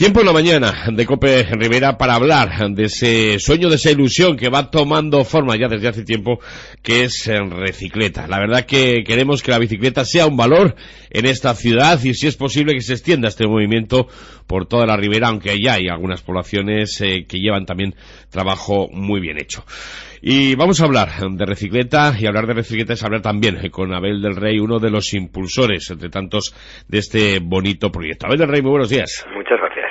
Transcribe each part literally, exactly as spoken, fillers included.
Tiempo en la mañana de COPE Rivera para hablar de ese sueño, de esa ilusión que va tomando forma ya desde hace tiempo, que es Recicleta. La verdad que queremos que la bicicleta sea un valor en esta ciudad y si es posible que se extienda este movimiento por toda la Ribera, aunque ya hay algunas poblaciones eh, que llevan también trabajo muy bien hecho. Y vamos a hablar de Recicleta, y hablar de Recicleta es hablar también con Abel del Rey, uno de los impulsores, entre tantos, de este bonito proyecto. Abel del Rey, muy buenos días. Muchas gracias.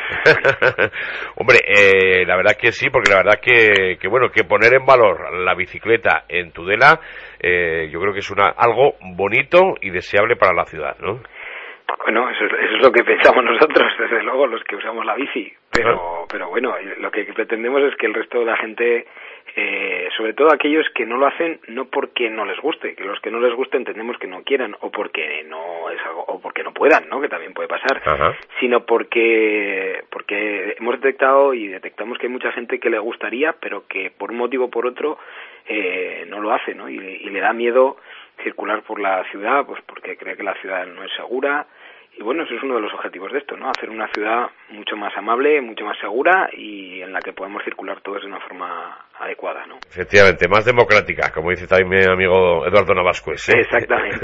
Hombre, eh, la verdad que sí, porque la verdad que, que bueno, que poner en valor la bicicleta en Tudela, eh, yo creo que es una algo bonito y deseable para la ciudad, ¿no? Bueno, eso, eso es lo que pensamos nosotros, desde luego, los que usamos la bici. Pero, pero bueno, lo que pretendemos es que el resto de la gente, eh, sobre todo aquellos que no lo hacen, no porque no les guste, que los que no les guste entendemos que no quieran, o porque no es algo, o porque no puedan, ¿no? Que también puede pasar, Ajá. Sino porque, porque hemos detectado y detectamos que hay mucha gente que le gustaría, pero que por un motivo o por otro eh, no lo hace, ¿no? Y, y le da miedo circular por la ciudad, pues porque cree que la ciudad no es segura. Y bueno, eso es uno de los objetivos de esto, ¿no? Hacer una ciudad mucho más amable, mucho más segura y en la que podemos circular todos de una forma adecuada, ¿no? Efectivamente, más democrática, como dice también mi amigo Eduardo Navascués, ¿eh? Exactamente.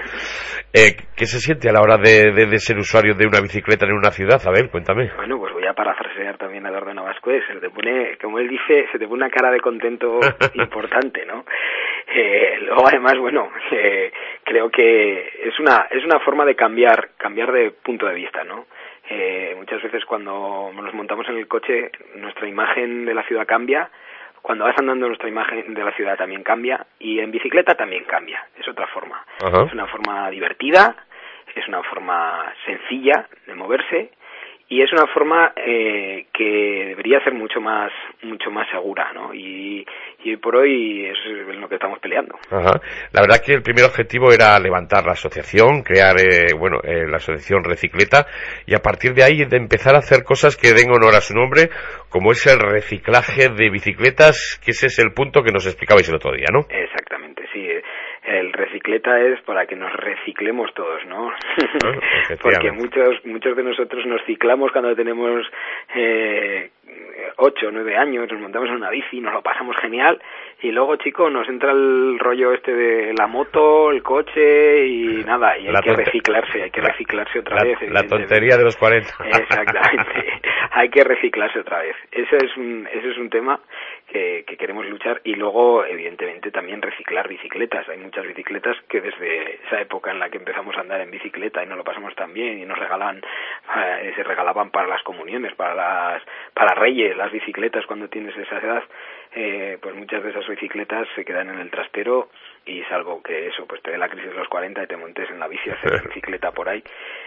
eh, ¿Qué se siente a la hora de, de, de ser usuario de una bicicleta en una ciudad? A ver, cuéntame. Bueno, pues voy a parafrasear también a Eduardo Navascués. Se te pone, como él dice, se te pone una cara de contento importante, ¿no? Eh, luego además, bueno, eh, creo que es una es una forma de cambiar cambiar de punto de vista, ¿no? Eh, muchas veces cuando nos montamos en el coche nuestra imagen de la ciudad cambia, cuando vas andando nuestra imagen de la ciudad también cambia y en bicicleta también cambia, es otra forma. Ajá. Es una forma divertida, es una forma sencilla de moverse y es una forma eh, que debería ser mucho más mucho más segura, ¿no? Y, y hoy por hoy es en lo que estamos peleando. Ajá. La verdad que el primer objetivo era levantar la asociación, crear eh, bueno eh, la asociación Recicleta y a partir de ahí de empezar a hacer cosas que den honor a su nombre, como es el reciclaje de bicicletas, que ese es el punto que nos explicabais el otro día, ¿no? Exactamente, sí. El Recicleta es para que nos reciclemos todos, ¿no? Bueno, porque muchos muchos de nosotros nos ciclamos cuando tenemos eh, ocho o nueve años, nos montamos en una bici, nos lo pasamos genial y luego, chico, nos entra el rollo este de la moto, el coche y nada, y hay la que tonte... reciclarse, hay que reciclarse otra la, vez. La tontería de los cuarenta. Exactamente, hay que reciclarse otra vez. Ese es un, ese es un tema que, que queremos luchar y luego, evidentemente, también reciclar bicicletas. Hay muchas bicicletas que desde esa época en la que empezamos a andar en bicicleta y nos lo pasamos tan bien y nos regalaban, eh, se regalaban para las comuniones, para las para Reyes, las bicicletas cuando tienes esa edad, eh, pues muchas de esas bicicletas se quedan en el trastero y salvo que eso, pues te dé la crisis de los cuarenta y te montes en la bici a hacer bicicleta por ahí,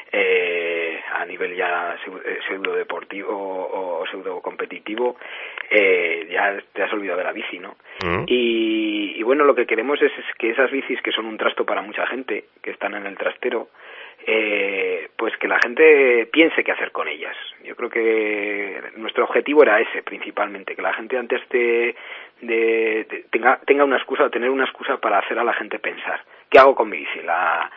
eh, a nivel ya pseudo deportivo o pseudo competitivo, eh, ya te has olvidado de la bici, ¿no? Uh-huh. Y, y bueno, lo que queremos es, es que esas bicis que son un trasto para mucha gente, que están en el trastero, eh, pues que la gente piense qué hacer con ellas. Yo creo que nuestro objetivo era ese principalmente, que la gente antes de, de, de tenga, tenga una excusa o tener una excusa para hacer a la gente pensar, ¿qué hago con mi bici? La,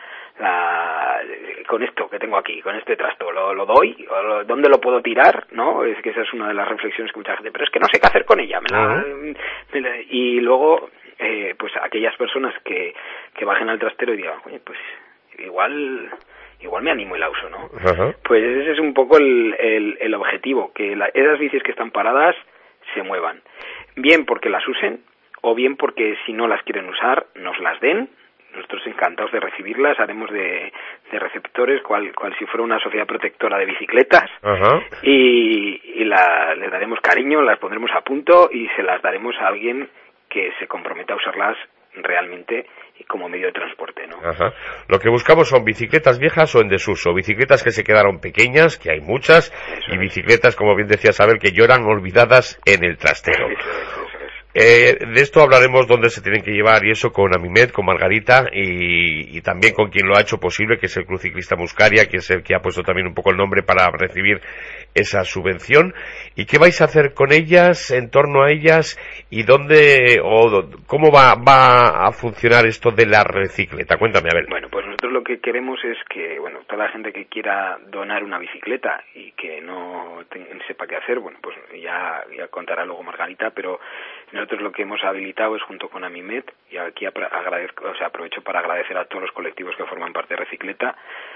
la, con esto que tengo aquí, con este trasto, ¿lo, lo doy? ¿O lo, ¿Dónde lo puedo tirar? ¿No? Es que esa es una de las reflexiones que mucha gente, pero es que no sé qué hacer con ella. Me la, uh-huh. me la, y luego, eh, pues aquellas personas que, que bajen al trastero y digan, oye, pues igual... igual me animo y la uso, ¿no? Uh-huh. Pues ese es un poco el, el, el objetivo, que la, esas bicis que están paradas se muevan. Bien porque las usen, o bien porque si no las quieren usar, nos las den. Nosotros encantados de recibirlas, haremos de, de receptores, cual, cual si fuera una sociedad protectora de bicicletas, uh-huh. y, y la, les daremos cariño, las pondremos a punto y se las daremos a alguien que se comprometa a usarlas realmente como medio de transporte, ¿no? Ajá. Lo que buscamos son bicicletas viejas o en desuso, bicicletas que se quedaron pequeñas, que hay muchas, eso y es. Bicicletas, como bien decía Isabel, que lloran olvidadas en el trastero. Eso es, eso es. Eh, de esto hablaremos dónde se tienen que llevar y eso con Amimet, con Margarita y, y también con quien lo ha hecho posible, que es el Club Ciclista Muscaria, que es el que ha puesto también un poco el nombre para recibir esa subvención. ¿Y qué vais a hacer con ellas, en torno a ellas, y dónde o cómo va, va a funcionar esto de la recicleta? Cuéntame, a ver. Bueno, pues nosotros lo que queremos es que, bueno, toda la gente que quiera donar una bicicleta y que no te, sepa qué hacer, bueno, pues ya, ya contará luego Margarita, pero nosotros lo que hemos habilitado es junto con Amimet, y aquí agradezco, o sea, aprovecho para agradecer a todos los colectivos que forman parte de Recicleta.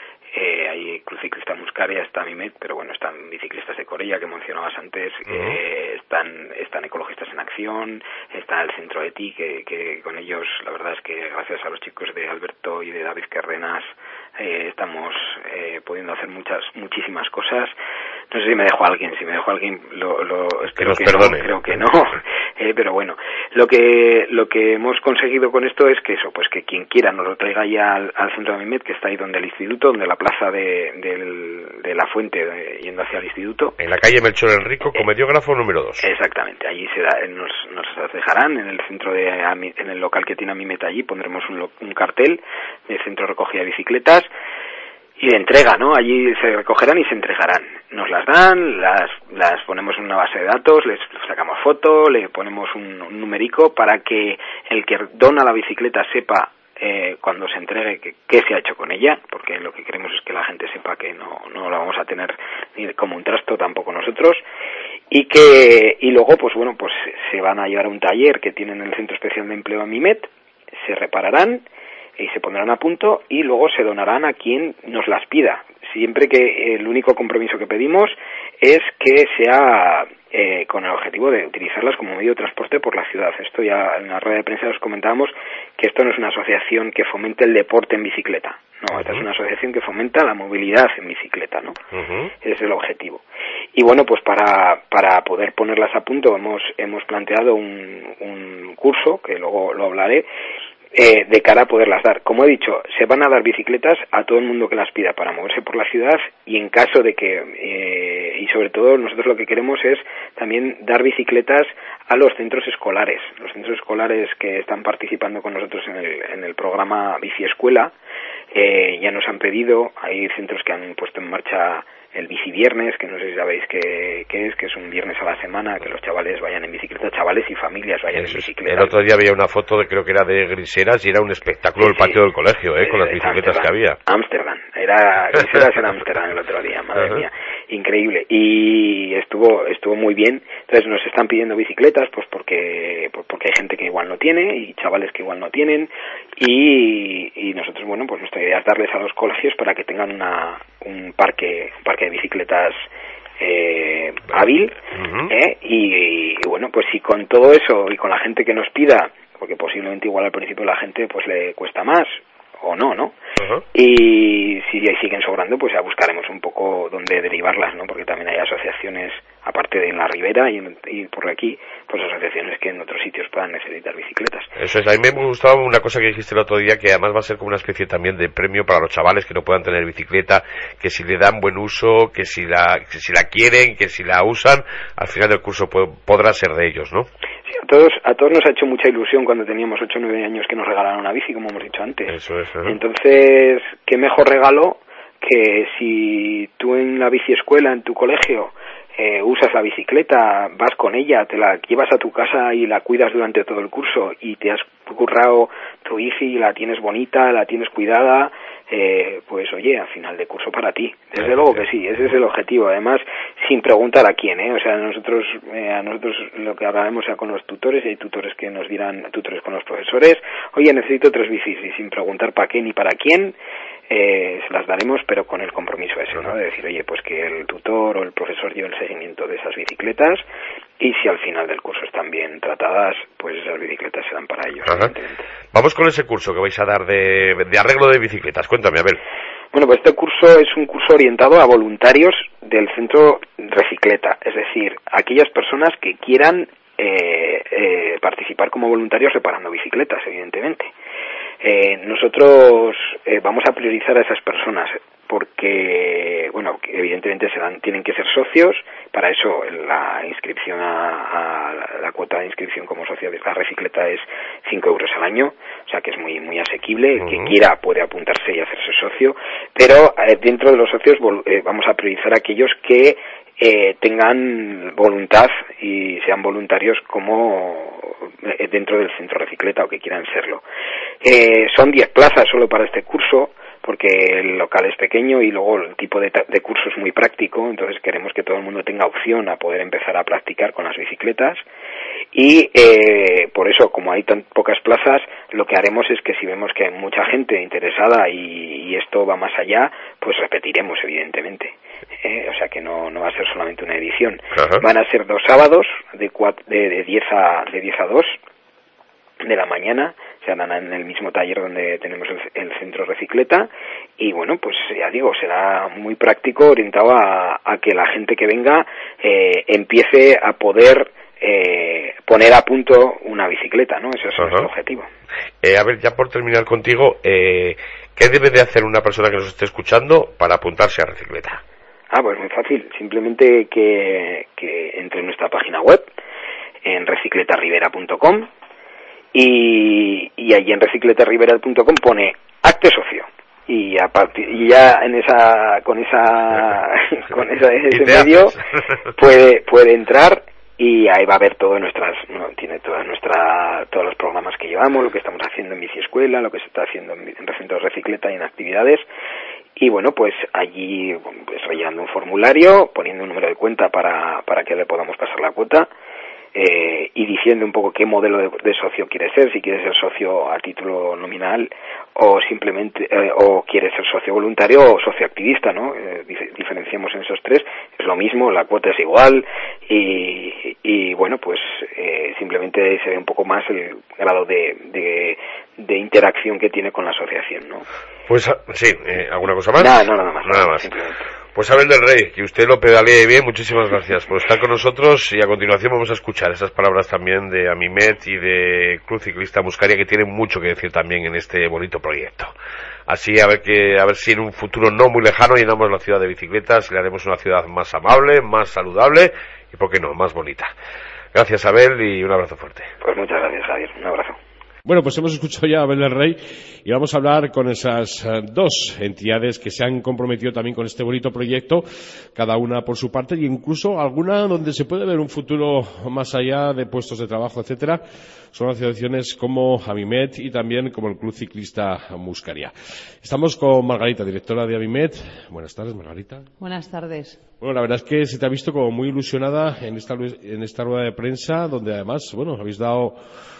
Eh, hay Cruz Ciclista Muscaria, está Amimet, pero bueno, están biciclistas de Corella, que mencionabas antes, uh-huh. eh, están están Ecologistas en Acción, está el Centro de Ti, que, que con ellos, la verdad es que gracias a los chicos de Alberto y de David Carrenas, eh, estamos eh, pudiendo hacer muchas muchísimas cosas. No sé si me dejo a alguien, si me dejo a alguien, lo, lo espero que, que no, creo que no, eh, pero bueno, lo que lo que hemos conseguido con esto es que eso, pues que quien quiera nos lo traiga ya al, al centro de Amimet, que está ahí donde el instituto, donde la plaza de, de, de la fuente, de, yendo hacia el instituto. En la calle Melchor Enrico, comediógrafo eh, número dos. Exactamente, allí se da, nos, nos dejarán en el centro de, en el local que tiene Amimet, allí pondremos un, un cartel de centro de recogida de bicicletas, y de entrega, ¿no? Allí se recogerán y se entregarán. Nos las dan, las las ponemos en una base de datos, les sacamos foto, le ponemos un, un numerico para que el que dona la bicicleta sepa eh, cuando se entregue que, qué se ha hecho con ella, porque lo que queremos es que la gente sepa que no no la vamos a tener ni como un trasto tampoco nosotros, y que y luego pues bueno, pues se van a llevar a un taller que tienen en el Centro Especial de Empleo Amimet, se repararán y se pondrán a punto y luego se donarán a quien nos las pida. Siempre que el único compromiso que pedimos es que sea eh, con el objetivo de utilizarlas como medio de transporte por la ciudad. Esto ya en la rueda de prensa os comentábamos que esto no es una asociación que fomente el deporte en bicicleta. No, uh-huh. Esta es una asociación que fomenta la movilidad en bicicleta, ¿no? Uh-huh. Ese es el objetivo. Y bueno, pues para para poder ponerlas a punto hemos hemos planteado un, un curso, que luego lo hablaré, Eh, de cara a poderlas dar. Como he dicho, se van a dar bicicletas a todo el mundo que las pida para moverse por la ciudad, y en caso de que, eh, y sobre todo nosotros lo que queremos es también dar bicicletas a los centros escolares. Los centros escolares que están participando con nosotros en el, en el programa Bici Escuela, eh, ya nos han pedido, hay centros que han puesto en marcha el Bici Viernes, que no sé si sabéis qué, qué es, que es un viernes a la semana, que los chavales vayan en bicicleta, chavales y familias vayan Eso en bicicleta. El otro día había una foto, de creo que era de Griseras, y era un espectáculo sí, el patio sí. del colegio, ¿eh? Con las bicicletas que había. Ámsterdam, era Griseras en Ámsterdam el otro día, madre uh-huh. mía, increíble. Y estuvo estuvo muy bien. Entonces nos están pidiendo bicicletas, pues porque pues porque hay gente que igual no tiene, y chavales que igual no tienen, y, y nosotros, bueno, pues nuestra idea es darles a los colegios para que tengan una un parque, un parque de bicicletas eh, hábil, uh-huh. ¿eh? y, y bueno, pues si con todo eso y con la gente que nos pida, porque posiblemente igual al principio la gente pues le cuesta más o no, ¿no? Uh-huh. Y si siguen sobrando, pues ya buscaremos un poco dónde derivarlas, ¿no? Porque también hay asociaciones, aparte de en la Ribera y, en, y por aquí, pues asociaciones que en otros sitios puedan necesitar bicicletas. Eso es, a mí me gustaba una cosa que dijiste el otro día, que además va a ser como una especie también de premio para los chavales que no puedan tener bicicleta, que si le dan buen uso, que si la, que si la quieren, que si la usan, al final del curso puede, podrá ser de ellos, ¿no? Sí, a todos, a todos nos ha hecho mucha ilusión cuando teníamos ocho o nueve años que nos regalaron una bici, como hemos dicho antes. Eso es, ¿eh? Entonces, qué mejor regalo que si tú en la bici escuela, en tu colegio, eh, usas la bicicleta, vas con ella, te la llevas a tu casa y la cuidas durante todo el curso, y te has currado tu bici, la tienes bonita, la tienes cuidada, eh, pues oye, al final de curso para ti. Desde sí, luego sí. que sí, ese es el objetivo. Además, sin preguntar a quién, ¿eh? O sea, nosotros, eh, a nosotros lo que hablaremos sea con los tutores, y hay tutores que nos dirán, tutores con los profesores, oye, necesito tres bicis, y sin preguntar para qué ni para quién, eh, se las daremos, pero con el compromiso ese, ¿no? De decir, oye, pues que el tutor o el profesor lleve el seguimiento de esas bicicletas, y si al final del curso están bien tratadas, pues esas bicicletas serán para ellos. Vamos con ese curso que vais a dar de, de arreglo de bicicletas. Cuéntame, Abel. Bueno, pues este curso es un curso orientado a voluntarios del centro Recicleta, es decir, aquellas personas que quieran eh, eh, participar como voluntarios reparando bicicletas, evidentemente. Eh, nosotros eh, vamos a priorizar a esas personas porque, bueno, evidentemente serán, tienen que ser socios, para eso la inscripción a, a la cuota de inscripción como socio de la Recicleta es cinco euros al año, o sea que es muy muy asequible. Uh-huh. Quien quiera puede apuntarse y hacerse socio, pero eh, dentro de los socios eh, vamos a priorizar a aquellos que eh, tengan voluntad y sean voluntarios como eh, dentro del centro Recicleta o que quieran serlo. Eh, son diez plazas solo para este curso, porque el local es pequeño y luego el tipo de, de curso es muy práctico, entonces queremos que todo el mundo tenga opción a poder empezar a practicar con las bicicletas y eh, por eso, como hay tan pocas plazas, lo que haremos es que si vemos que hay mucha gente interesada y, y esto va más allá, pues repetiremos evidentemente, eh, o sea que no, no va a ser solamente una edición. Uh-huh. Van a ser dos sábados de, cuatro, de, de diez a dos de la mañana, se harán en el mismo taller donde tenemos el, el centro Recicleta y bueno, pues ya digo, será muy práctico, orientado a, a que la gente que venga eh, empiece a poder eh, poner a punto una bicicleta, ¿no? Ese es uh-huh. nuestro objetivo. Eh, a ver, ya por terminar contigo, eh, ¿qué debe de hacer una persona que nos esté escuchando para apuntarse a Recicleta? Ah, pues muy fácil, simplemente que, que entre en nuestra página web, en recicleta rivera punto com, Y, y allí en recicleta rivera punto com pone acte socio y a partir y ya en esa con esa con esa, ese medio puede puede entrar y ahí va a ver todo nuestras no, tiene todas nuestra todos los programas que llevamos, lo que estamos haciendo en Biciescuela, lo que se está haciendo en, en recintos de Recicleta y en actividades. Y bueno, pues allí pues rellenando un formulario, poniendo un número de cuenta para para que le podamos pasar la cuota. Eh, y diciendo un poco qué modelo de, de socio quiere ser, si quiere ser socio a título nominal o simplemente eh, o quiere ser socio voluntario o socio activista, ¿no? Eh, dif- diferenciamos en esos tres, es lo mismo, la cuota es igual y, y bueno, pues eh, simplemente se ve un poco más el grado de, de, de interacción que tiene con la asociación, ¿no? Pues sí, eh, ¿alguna cosa más? Nada, no, nada más. Nada más. Simplemente. Pues Abel del Rey, que usted lo pedalee bien, muchísimas gracias por estar con nosotros y a continuación vamos a escuchar esas palabras también de Amimet y de Club Ciclista Muscaria que tienen mucho que decir también en este bonito proyecto. Así a ver que a ver si en un futuro no muy lejano llenamos la ciudad de bicicletas y le haremos una ciudad más amable, más saludable y, ¿por qué no?, más bonita. Gracias, Abel, y un abrazo fuerte. Pues muchas gracias, Javier. Un abrazo. Bueno, pues hemos escuchado ya a Abel del Rey y vamos a hablar con esas uh, dos entidades que se han comprometido también con este bonito proyecto, cada una por su parte, y incluso alguna donde se puede ver un futuro más allá de puestos de trabajo, etcétera. Son asociaciones como Amimet y también como el Club Ciclista Muscaria. Estamos con Margarita, directora de Amimet. Buenas tardes, Margarita. Buenas tardes. Bueno, la verdad es que se te ha visto como muy ilusionada en esta, en esta rueda de prensa, donde además, bueno, habéis dado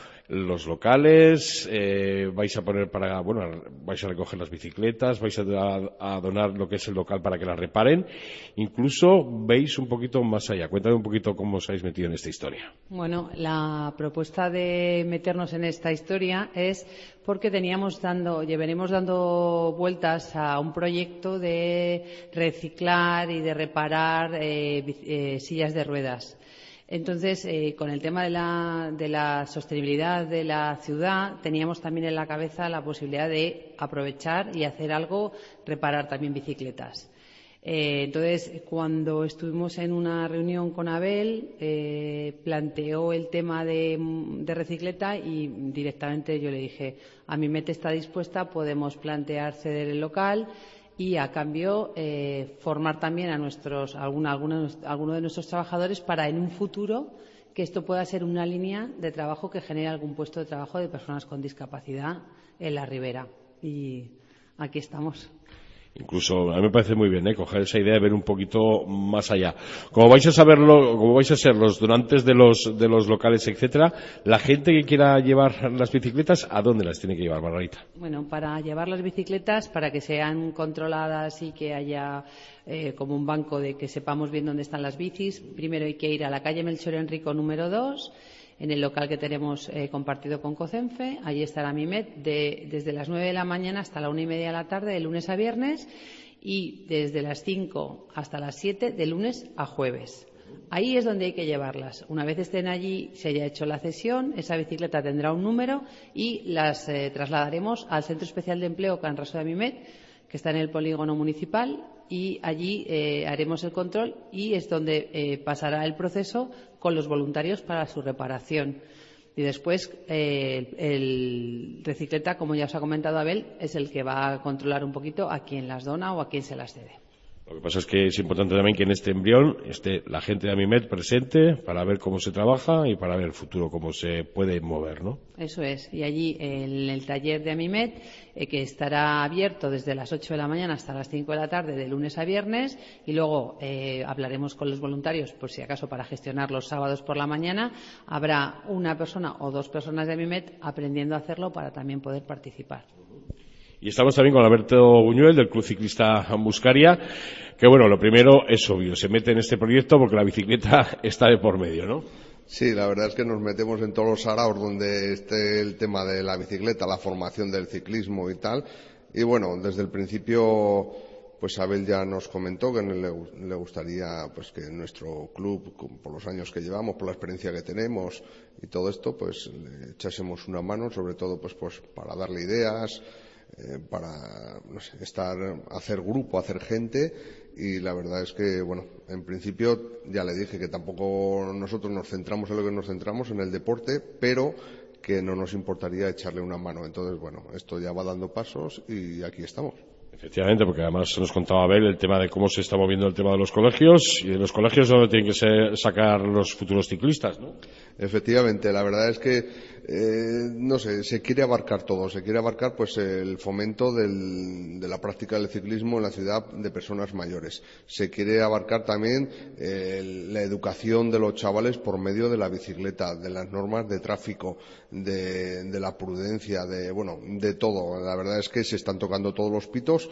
los locales, eh, vais a poner para, bueno, vais a recoger las bicicletas, vais a, a donar lo que es el local para que las reparen, incluso veis un poquito más allá. Cuéntame un poquito cómo os habéis metido en esta historia. Bueno, la propuesta de meternos en esta historia es porque teníamos dando, venimos dando vueltas a un proyecto de reciclar y de reparar eh, eh, sillas de ruedas. Entonces, eh, con el tema de la, de la sostenibilidad de la ciudad, teníamos también en la cabeza la posibilidad de aprovechar y hacer algo, reparar también bicicletas. Eh, entonces, cuando estuvimos en una reunión con Abel, eh, planteó el tema de, de Recicleta y directamente yo le dije, Amimet está dispuesta, podemos plantear ceder el local y a cambio eh, formar también a nuestros alguna, alguna, alguno de nuestros trabajadores para en un futuro que esto pueda ser una línea de trabajo que genere algún puesto de trabajo de personas con discapacidad en la Ribera. Y aquí estamos. Incluso a mí me parece muy bien, ¿eh? Coger esa idea de ver un poquito más allá. Como vais a saberlo, como vais a ser los donantes de los de los locales, etcétera, la gente que quiera llevar las bicicletas, ¿a dónde las tiene que llevar, Margarita? Bueno, para llevar las bicicletas, para que sean controladas y que haya eh, como un banco de que sepamos bien dónde están las bicis, primero hay que ir a la calle Melchor Enrico número dos, en el local que tenemos eh, compartido con COCENFE. Allí estará Amimet de, desde las nueve de la mañana hasta la una y media de la tarde, de lunes a viernes, y desde las cinco hasta las siete, de lunes a jueves. Ahí es donde hay que llevarlas. Una vez estén allí, se haya hecho la cesión, esa bicicleta tendrá un número y las eh, trasladaremos al Centro Especial de Empleo Can Raso de Amimet, que está en el polígono municipal, y allí eh, haremos el control y es donde eh, pasará el proceso con los voluntarios para su reparación. Y después eh, el, el recicleta, como ya os ha comentado Abel, es el que va a controlar un poquito a quién las dona o a quién se las cede. Lo que pasa es que es importante también que en este embrión esté la gente de Amimet presente para ver cómo se trabaja y para ver el futuro, cómo se puede mover, ¿no? Eso es. Y allí en el taller de Amimet, eh, que estará abierto desde las ocho de la mañana hasta las cinco de la tarde, de lunes a viernes, y luego eh, hablaremos con los voluntarios, por si acaso, para gestionar los sábados por la mañana. Habrá una persona o dos personas de Amimet aprendiendo a hacerlo para también poder participar. Y estamos también con Alberto Buñuel, del Club Ciclista Muscaria, que bueno, lo primero es obvio, se mete en este proyecto porque la bicicleta está de por medio, ¿no? Sí, la verdad es que nos metemos en todos los saraos donde esté el tema de la bicicleta, la formación del ciclismo y tal. Y bueno, desde el principio, pues Abel ya nos comentó que le, le gustaría pues que nuestro club, por los años que llevamos, por la experiencia que tenemos y todo esto, pues le echásemos una mano, sobre todo pues, pues para darle ideas, Eh, para no sé, estar, hacer grupo, hacer gente, y la verdad es que, bueno, en principio ya le dije que tampoco nosotros nos centramos en lo que nos centramos, en el deporte, pero que no nos importaría echarle una mano. Entonces, bueno, esto ya va dando pasos y aquí estamos. Efectivamente, porque además nos contaba Abel el tema de cómo se está moviendo el tema de los colegios, y de los colegios donde tienen que ser, sacar los futuros ciclistas, ¿no? Efectivamente, la verdad es que eh, no sé, se quiere abarcar todo, se quiere abarcar pues el fomento del, de la práctica del ciclismo en la ciudad de personas mayores. Se quiere abarcar también eh, la educación de los chavales por medio de la bicicleta, de las normas de tráfico, de, de la prudencia, de bueno, de todo. La verdad es que se están tocando todos los pitos.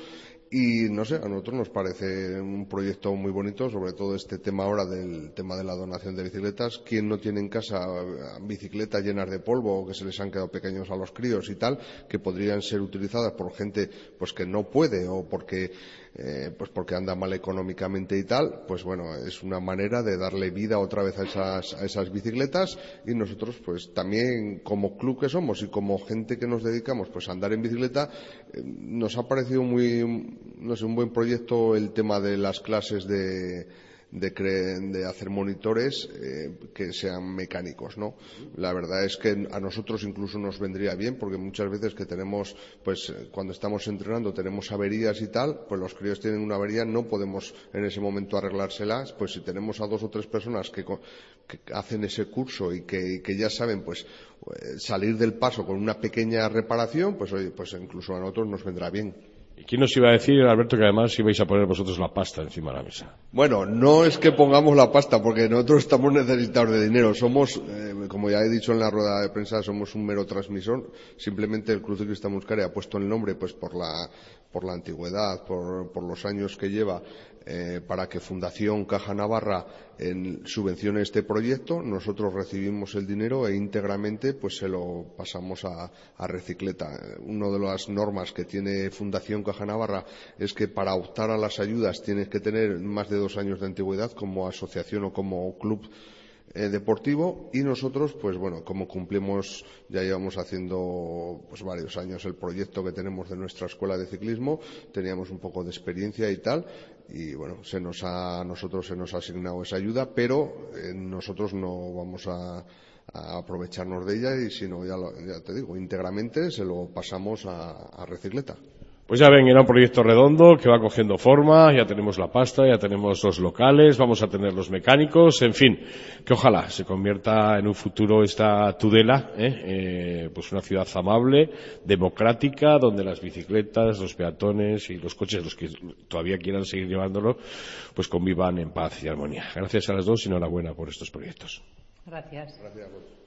Y no sé, a nosotros nos parece un proyecto muy bonito, sobre todo este tema ahora del tema de la donación de bicicletas. ¿Quién no tiene en casa bicicletas llenas de polvo o que se les han quedado pequeños a los críos y tal, que podrían ser utilizadas por gente pues que no puede o porque eh, pues porque anda mal económicamente y tal? Pues bueno, es una manera de darle vida otra vez a esas, a esas bicicletas, y nosotros pues también como club que somos y como gente que nos dedicamos pues a andar en bicicleta, eh, nos ha parecido muy no sé, un buen proyecto el tema de las clases de, de, cre, de hacer monitores eh, que sean mecánicos, ¿no? La verdad es que a nosotros incluso nos vendría bien, porque muchas veces que tenemos, pues cuando estamos entrenando tenemos averías y tal, pues los críos tienen una avería, no podemos en ese momento arreglárselas, pues si tenemos a dos o tres personas que, que hacen ese curso y que, y que ya saben pues salir del paso con una pequeña reparación, pues oye, pues incluso a nosotros nos vendrá bien. ¿Y quién nos iba a decir, Alberto, que además ibais a poner vosotros la pasta encima de la mesa? Bueno, no es que pongamos la pasta, porque nosotros estamos necesitados de dinero. Somos, eh, como ya he dicho en la rueda de prensa, somos un mero transmisor. Simplemente el Club Ciclista Muscaria ha puesto el nombre pues por la, por la antigüedad, por, por los años que lleva, eh, para que Fundación Caja Navarra en, subvencione este proyecto. Nosotros recibimos el dinero e íntegramente pues se lo pasamos a, a Recicleta. Una de las normas que tiene Fundación Caja Navarra es que para optar a las ayudas tienes que tener más de dos años de antigüedad como asociación o como club eh, deportivo, y nosotros pues bueno, como cumplimos, ya llevamos haciendo pues varios años el proyecto que tenemos de nuestra escuela de ciclismo, teníamos un poco de experiencia y tal, y bueno, se nos ha, a nosotros se nos ha asignado esa ayuda, pero eh, nosotros no vamos a, a aprovecharnos de ella, y sino ya, lo, ya te digo, íntegramente se lo pasamos a, a Recicleta. Pues ya ven, era un proyecto redondo que va cogiendo forma, ya tenemos la pasta, ya tenemos los locales, vamos a tener los mecánicos, en fin, que ojalá se convierta en un futuro esta Tudela, ¿eh? Eh, pues una ciudad amable, democrática, donde las bicicletas, los peatones y los coches, los que todavía quieran seguir llevándolo, pues convivan en paz y armonía. Gracias a las dos y enhorabuena por estos proyectos. Gracias. Gracias.